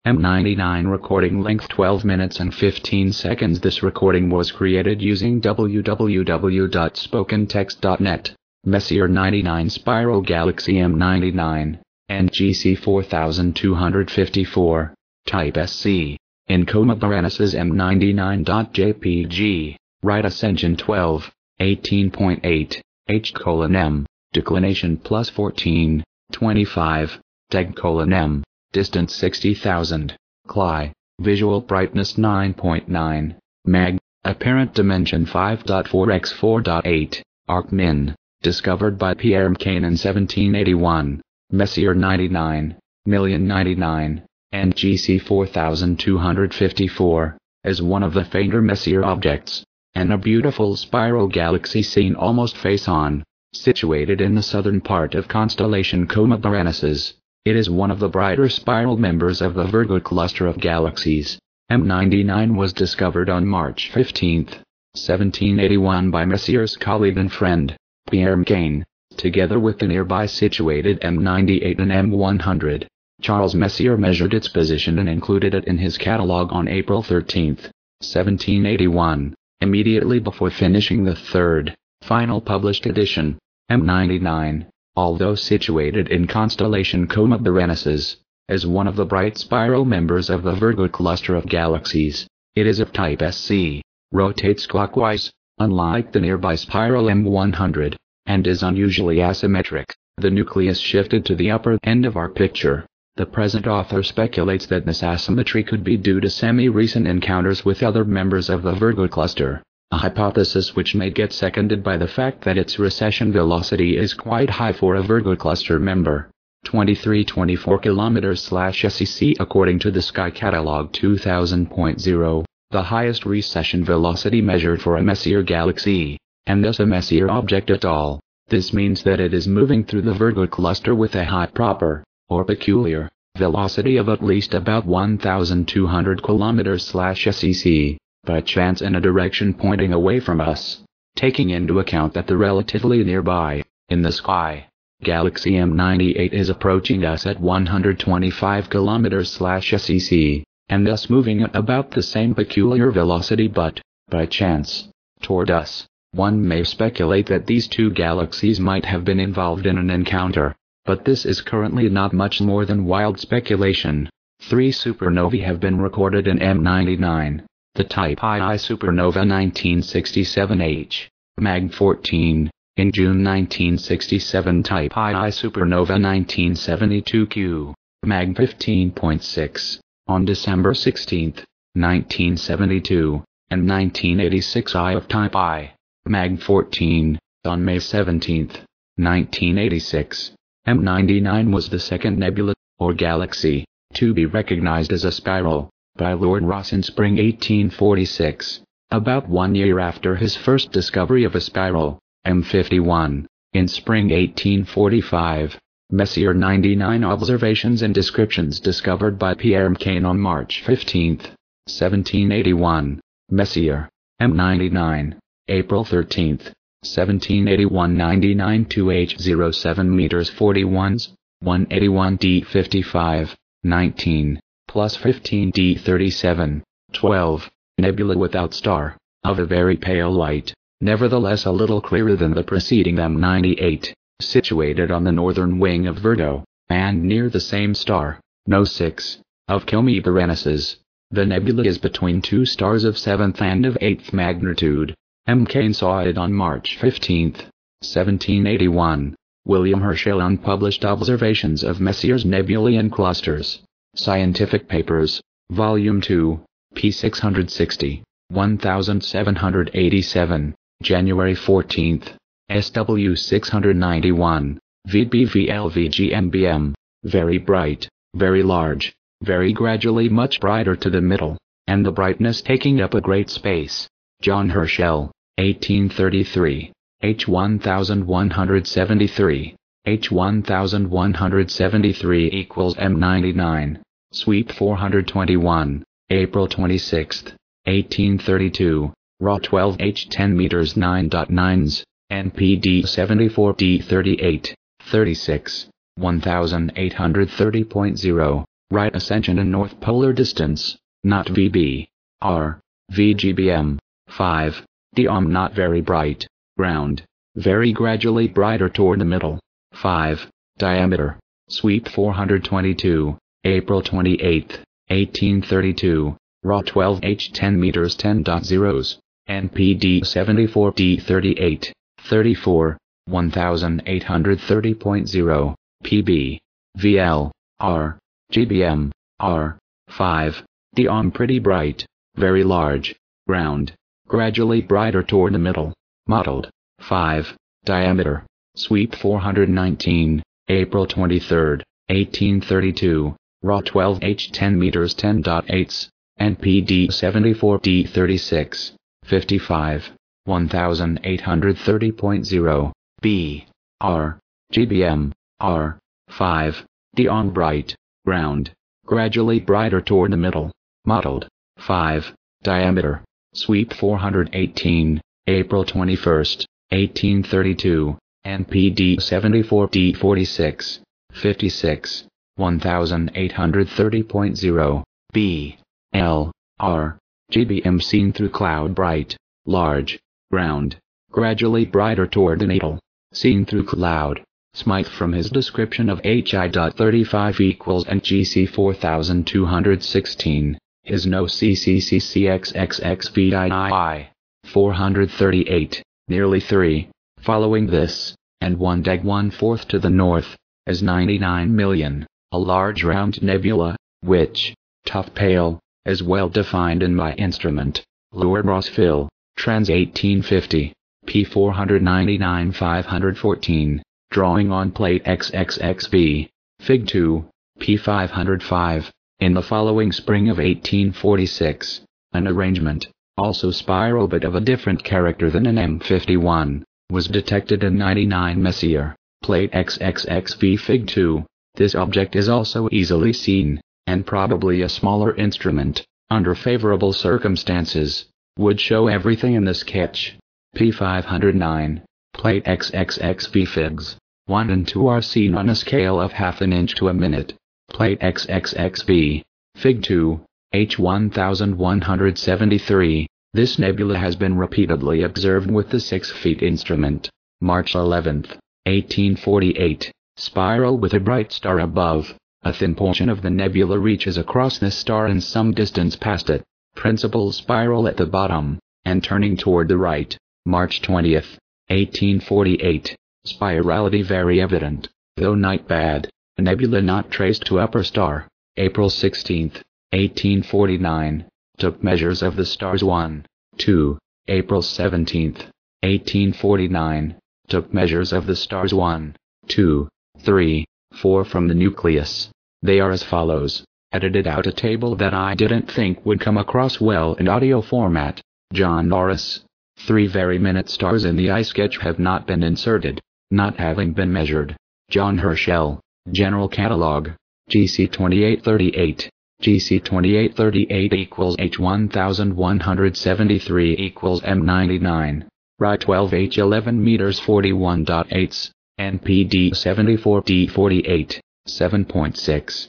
M99 recording length 12 minutes and 15 seconds. This recording was created using www.spokentext.net. Messier 99 Spiral Galaxy M99, NGC 4254, Type SC, Encoma Berenices M99.jpg, Right Ascension 12, 18.8, H:M, Declination plus 14, 25, Teg:(M), Distance 60,000, Cli, Visual Brightness 9.9, Mag, Apparent Dimension 5.4x4.8, Arcmin, discovered by Pierre Mccain in 1781, Messier 99, Million 99, NGC 4254, as one of the fainter Messier objects, and a beautiful spiral galaxy seen almost face-on, situated in the southern part of constellation Coma Berenices. It is one of the brighter spiral members of the Virgo cluster of galaxies. M99 was discovered on March 15, 1781 by Messier's colleague and friend, Pierre Mccain, together with the nearby situated M98 and M100. Charles Messier measured its position and included it in his catalogue on April 13, 1781, immediately before finishing the third, final published edition. M99, although situated in constellation Coma Berenices, is one of the bright spiral members of the Virgo cluster of galaxies. It is of type SC, rotates clockwise, unlike the nearby spiral M100, and is unusually asymmetric. The nucleus shifted to the upper end of our picture. The present author speculates that this asymmetry could be due to semi-recent encounters with other members of the Virgo cluster, a hypothesis which may get seconded by the fact that its recession velocity is quite high for a Virgo cluster member, 2324 km/sec according to the Sky Catalog 2000.0, the highest recession velocity measured for a Messier galaxy, and thus a Messier object at all. This means that it is moving through the Virgo cluster with a high proper, or peculiar, velocity of at least about 1,200 km/sec, by chance in a direction pointing away from us, taking into account that the relatively nearby, in the sky, galaxy M98 is approaching us at 125 km/sec, and thus moving at about the same peculiar velocity but, by chance, toward us. One may speculate that these two galaxies might have been involved in an encounter, but this is currently not much more than wild speculation. 3 supernovae have been recorded in M99. The type II supernova 1967H, Mag 14, in June 1967. Type II supernova 1972Q, Mag 15.6, on December 16, 1972, and 1986 I of type I, Mag 14, on May 17, 1986. M99 was the second nebula, or galaxy, to be recognized as a spiral, by Lord Rosse in spring 1846, about 1 year after his first discovery of a spiral, M51, in spring 1845. Messier 99 observations and descriptions discovered by Pierre Mccain on March 15, 1781. Messier, M99, April 13, 1781 99 2H07 meters 41s, 181 D55, 19. Plus 15 D37, 12, nebula without star, of a very pale light, nevertheless a little clearer than the preceding M98, situated on the northern wing of Virgo, and near the same star, No. 6, of Coma Berenices. The nebula is between two stars of 7th and of 8th magnitude. Mccain saw it on March 15, 1781. William Herschel unpublished observations of Messier's nebulae and clusters. Scientific Papers, Volume 2, p. 660, 1787, January 14, SW 691, VBVLVGMBM, very bright, very large, very gradually much brighter to the middle, and the brightness taking up a great space. John Herschel, 1833, H 1173. H 1173 equals M99. Sweep 421, April 26, 1832, Raw 12 H 10 meters 9.9s, NPD 74 D 38, 36, 1830.0, Right ascension and north polar distance, not VB. R. VGBM. 5. Diom not very bright. Ground. Very gradually brighter toward the middle. 5. Diameter. Sweep 422. April 28, 1832. Raw 12H 10 meters 10.0s. NPD 74D38. 34. 1830.0. PB. VL. R. GBM. R. 5. Diom pretty bright. Very large. Ground. Gradually brighter toward the middle. Mottled. 5. Diameter. Sweep 419. April 23, 1832. Raw 12H 10 meters 10.8s. NPD 74D36. 55. 1830.0. B. R. GBM. R. 5. Diom bright. Ground. Gradually brighter toward the middle. Mottled. 5. Diameter. Sweep 418. April 21, 1832. NPD 74D46. 56. 1830.0. B. L. R. GBM seen through cloud bright. Large. Ground. Gradually brighter toward the natal. Seen through cloud. Smythe from his description of HI.35 equals NGC 4216. His no CCCCXXXVII. 438. Nearly 3. Following this, and 1 deg 1/4 to the north, is 99 million, a large round nebula, which, tough pale, is well defined in my instrument, Lourdes-Rossville, Trans 1850, P 499 514, drawing on plate XXXV, Fig 2, P 505, in the following spring of 1846, an arrangement, also spiral but of a different character than an M51, was detected in 99 Messier, plate XXXV Fig 2. This object is also easily seen, and probably a smaller instrument, under favorable circumstances, would show everything in the sketch. P 509, plate XXXV Figs 1 and 2 are seen on a scale of half an inch to a minute. Plate XXXV, Fig 2, H 1173. This nebula has been repeatedly observed with the 6 feet instrument. March 11, 1848. Spiral with a bright star above. A thin portion of the nebula reaches across this star and some distance past it. Principal spiral at the bottom, and turning toward the right. March 20, 1848. Spirality very evident, though night bad. Nebula not traced to upper star. April 16, 1849. Took measures of the stars 1, 2. April 17, 1849. Took measures of the stars 1, 2, 3, 4 from the nucleus. They are as follows. Edited out a table that I didn't think would come across well in audio format. John Norris. 3 very minute stars in the iSketch have not been inserted, not having been measured. John Herschel. General Catalog. GC 2838. GC 2838 equals H 1173 equals M99. Right 12 H 11 meters 41.8s. NPD 74D48. 7.6.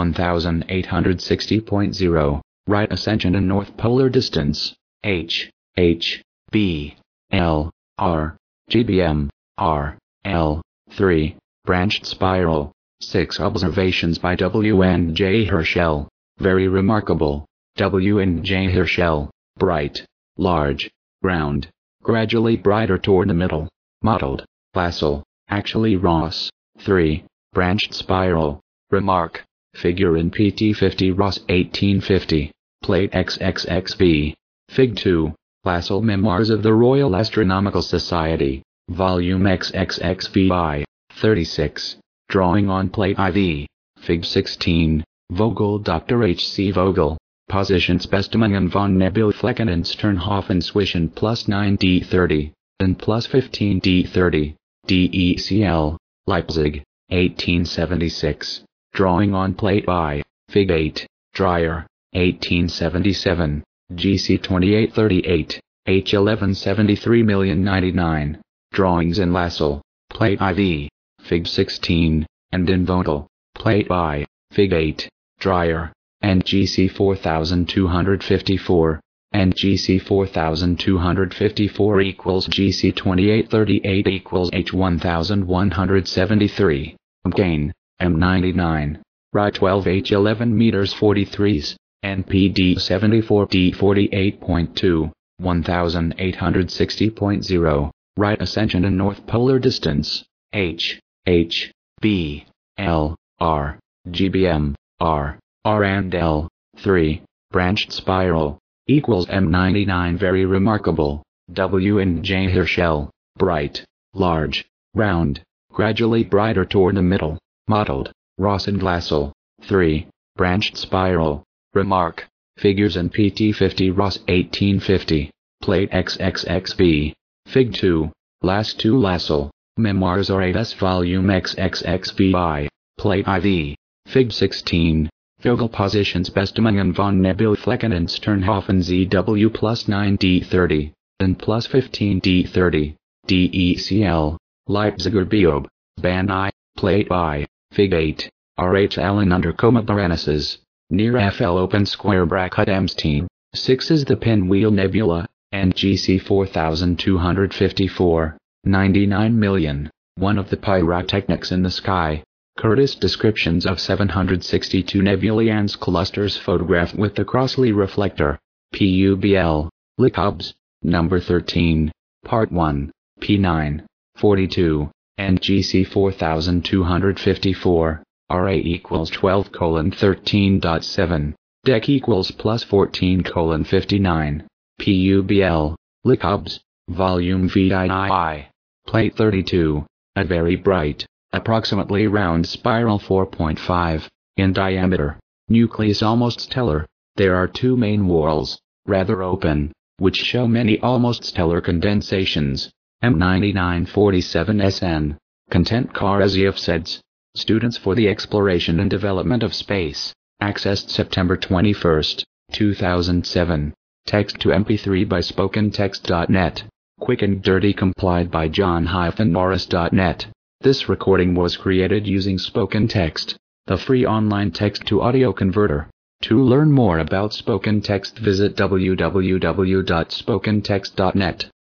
1860.0. Right ascension and north polar distance. H. B. L. R. GBM. R. L. 3. Branched spiral. 6 observations by W. N. J. Herschel. Very remarkable. W. N. J. Herschel. Bright. Large. Ground. Gradually brighter toward the middle. Mottled. Lassell. Actually Ross. 3. Branched spiral. Remark. Figure in PT 50 Ross 1850. Plate XXXV. Fig 2. Lassell Memoirs of the Royal Astronomical Society. Volume XXXVI. 36. Drawing on plate IV. Fig 16. Vogel Dr. H. C. Vogel. Positionsbestimmungen von Nebelflecken in Sternhofen zwischen +9 D30 and +15 D30. DECL. Leipzig. 1876. Drawing on plate I. Fig 8. Dreyer. 1877. GC 2838. H 1173,099. Drawings in Lassell. Plate IV. Fig 16. And in Vogel. Plate I. Fig 8. drier, and GC 4254, and GC 4254 equals GC 2838 equals H 1173, gain, M99, right 12H 11 meters 43s, NPD 74D 48.2, 1860.0, right ascension and north polar distance, H, B, L, R, GBM, R and L, 3, branched spiral, equals M99 very remarkable, W and J Herschel, bright, large, round, gradually brighter toward the middle, mottled, Ross and Glassell, 3, branched spiral, remark, figures in PT 50 Ross 1850, plate XXXV, Fig 2, last 2 Lassell, Memoirs R8S volume XXXVI, plate IV, Fig 16, Vogel positions Bestemingen von Nebelflecken and Sternhofen ZW plus 9D30, and plus 15D30, DECL, Leipziger Biob, Ban I, plate I, Fig 8, RH Allen under Coma Berenices, near FL open square bracket Emstein, 6 is the Pinwheel Nebula, and GC 4254, 99 million, one of the pyrotechnics in the sky. Curtis descriptions of 762 nebulae and clusters photographed with the Crossley reflector, PUBL, Licobs, number 13, part 1, P9, 42, and GC 4254, RA equals 12:13.7, Dec equals plus 14:59, PUBL, Licobs, volume VII, plate 32, a very bright, approximately round spiral 4.5 in diameter, nucleus almost stellar. There are 2 main whorls, rather open, which show many almost stellar condensations. M9947SN, content Karasyov says, Students for the Exploration and Development of Space, accessed September 21, 2007, text to MP3 by SpokenText.net, quick and dirty complied by John-Norris.net. This recording was created using SpokenText, the free online text-to-audio converter. To learn more about SpokenText, visit www.spokentext.net.